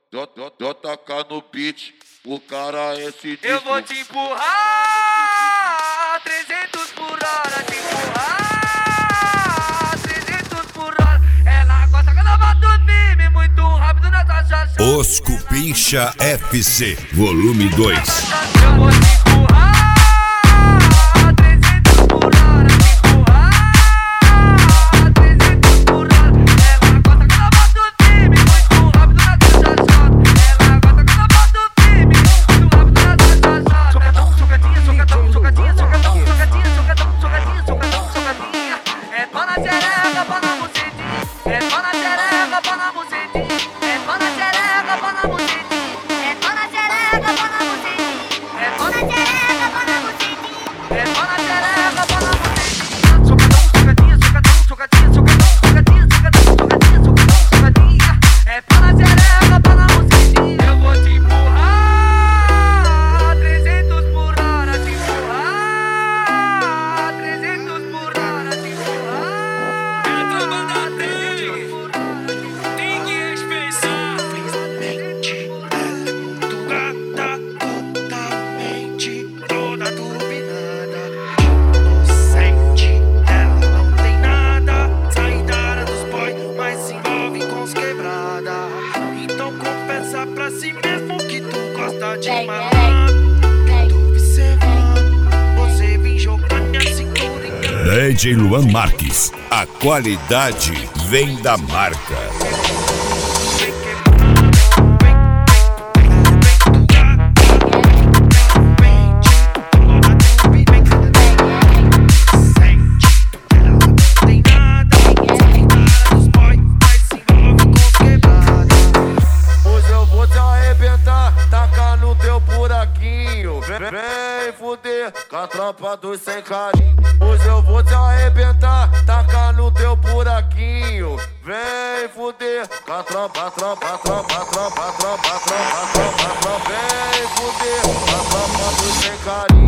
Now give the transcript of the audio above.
Já tacar no beat, o cara é esse. Eu vou te empurrar 300 por hora, te empurrar 300 por hora. Ela gosta quando eu bato firme, muito rápido nessa chacha. Os Cupincha FC, volume 2. Eu vou te empurrar 300 por hora, te empurrar 300 por hora. Ela gosta quando eu bato firme, muito rápido nessa chacha. Ela gosta quando eu bato firme, muito rápido nessa chacha. Socadinha, socadão, socadinha, socadão, socadinha, socadão, socadinha, socadão, socadinha. É pau na xereca, pau na bucetinha. É pau na xereca, pau na bucetinha. É pau na xereca, pau na bucetinha. É pau na xereca, pau na bucetinha. É pau na Xereca, pau na bucetinha. É pau na xereca, pau na bucetinha. Socadão, socadinha, socadão, socadinha, socadão, socadinha, socadão, socadinha, socadão, socadinha. É pau na xereca, pau na bucetinha. Eu vou te empurrar 300 por hora, te empurrar 300 por hora, te empurrar. Entra banda dele, tem que respeitar. Tu gata totalmente toda turbinada, inocente, ela não tem nada. Saída dos boy, mas se envolve com os quebrada. Então confessa pra si mesmo que tu gosta de malandro. Que tu observando, você vem jogar minha cintura em DJ Luan Marques, a qualidade vem da marca. Hoje eu vou te arrebentar, tacar no teu buraquinho. Vem fuder com a tropa dos sem carinho. Hoje eu vou te arrebentar, tacar no teu buraquinho. Vem fuder com a tropa, tropa, tropa, tropa, tropa, tropa, tropa, tropa. Vem fuder com a tropa dos sem carinho.